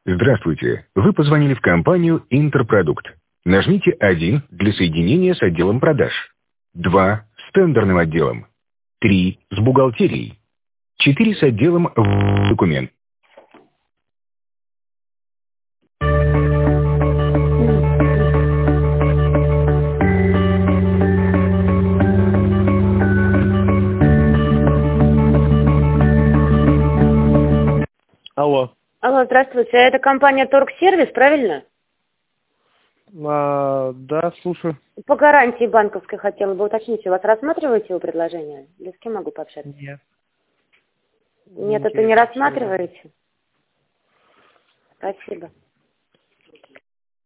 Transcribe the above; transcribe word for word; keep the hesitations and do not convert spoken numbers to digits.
Здравствуйте. Вы позвонили в компанию «Интерпродукт». Нажмите один для соединения с отделом продаж. два с тендерным отделом. три с бухгалтерией. четыре с отделом в- документ. Алло. Алло, здравствуйте. Это компания Торгсервис, правильно? А, да, слушаю. По гарантии банковской хотела бы уточнить, у вас рассматриваете его предложение? Или с кем могу пообщаться? Нет. Нет, это не рассматриваете? Спасибо.